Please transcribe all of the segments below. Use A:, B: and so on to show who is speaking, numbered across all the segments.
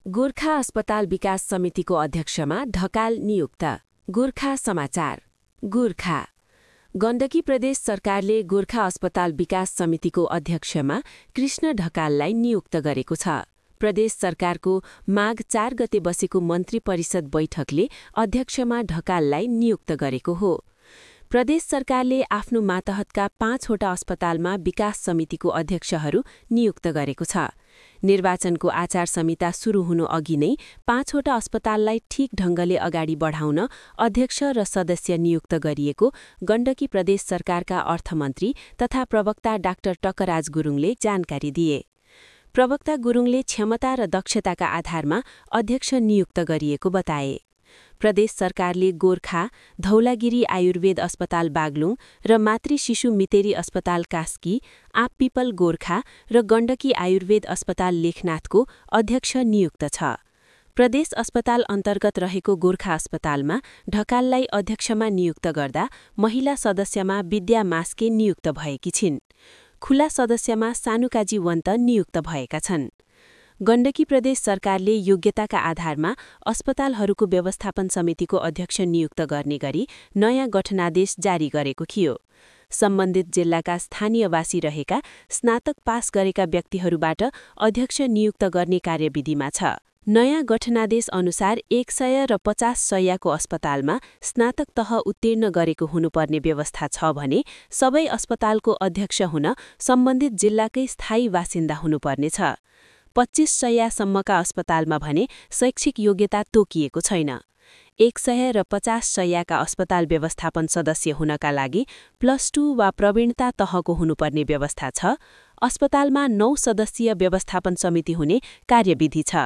A: गोर्खा अस्पताल विकास समितिको अध्यक्षमा ढकाल नियुक्त। गोर्खा समाचार। गोर्खा गण्डकी प्रदेश सरकारले गोर्खा अस्पताल विकास समितिको अध्यक्षमा कृष्ण ढकाललाई नियुक्त गरेको छ। प्रदेश सरकारको माघ 4 गते बसेको मन्त्री परिषद बैठकले अध्यक्षमा ढकाललाई नियुक्त गरेको हो। प्रदेश सरकारले आफ्नो मातहतका 5 वटा अस्पतालमा विकास समितिको अध्यक्षहरू नियुक्त गरेको छ। निर्वाचनको आचार संहिता सुरु हुनु अघि नै 5 वटा अस्पताललाई ठिक ढंगले अगाडि बढाउन अध्यक्ष र सदस्य नियुक्त गरिएको गण्डकी प्रदेश सरकारका अर्थमन्त्री तथा प्रवक्ता डाक्टर टकराज गुरुङले जानकारी दिए। प्रवक्ता गुरुङले क्षमता र दक्षताका आधारमा अध्यक्ष नियुक्त गरिएको बताए। प्रदेश सरकारले गोर्खा, धौलागिरी आयुर्वेद अस्पताल बागलुङ र मातृ शिशु मितेरी अस्पताल कास्की, आँपपिपल गोर्खा र गण्डकी आयुर्वेद अस्पताल लेखनाथको अध्यक्ष नियुक्त छ। प्रदेश अस्पताल अन्तर्गत रहेको गोर्खा अस्पतालमा ढकाललाई अध्यक्षमा नियुक्त गर्दा महिला सदस्यमा विद्या मास्के नियुक्त भएकी छिन्। खुला सदस्यमा सानुकाजी वन्त नियुक्त भएका छन्। गण्डकी प्रदेश सरकारले योग्यताका आधारमा अस्पतालहरूको व्यवस्थापन समितिको अध्यक्ष नियुक्त गर्ने गरी नयाँ गठनादेश जारी गरेको थियो। सम्बन्धित जिल्लाका स्थानीयवासी रहेका स्नातक पास गरेका व्यक्तिहरूबाट अध्यक्ष नियुक्त गर्ने कार्यविधिमा छ। नयाँ गठनादेश अनुसार 100 र 50 शय्याको अस्पतालमा स्नातक तह उत्तीर्ण गरेको हुनुपर्ने व्यवस्था छ भने सबै अस्पतालको अध्यक्ष हुन सम्बन्धित जिल्लाकै स्थायी बासिन्दा हुनुपर्नेछ। 25 शय्यासम्मका अस्पतालमा भने शैक्षिक योग्यता तोकिएको छैन। 100 र 50 शय्याका अस्पताल व्यवस्थापन सदस्य हुनका लागि +2 वा प्रवीणता तहको हुनुपर्ने व्यवस्था छ। अस्पतालमा 9 सदस्यीय व्यवस्थापन समिति हुने कार्यविधि छ।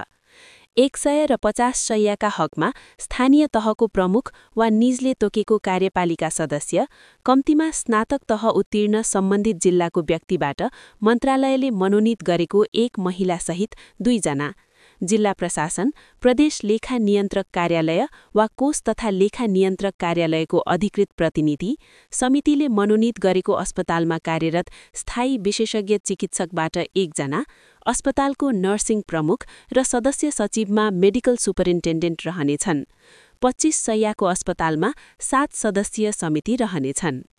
A: 100 र 50 शय्याका हकमा स्थानीय तहको प्रमुख वा निजले तोकेको कार्यपालिका सदस्य, कम्तीमा स्नातक तह उत्तीर्ण सम्बन्धित जिल्लाको व्यक्तिबाट मन्त्रालयले मनोनित गरेको 1 महिलासहित 2 जना, जिल्ला प्रशासन, प्रदेश लेखा नियन्त्रक कार्यालय वा कोष तथा लेखा नियन्त्रक कार्यालयको अधिकृत प्रतिनिधि, समितिले मनोनित गरेको अस्पतालमा कार्यरत स्थायी विशेषज्ञ चिकित्सकबाट 1 जना, अस्पतालको नर्सिङ प्रमुख र सदस्य सचिवमा मेडिकल सुपरिन्टेन्डेन्ट रहनेछन्। 25 शय्याको अस्पतालमा 7 सदस्यीय समिति रहनेछन्।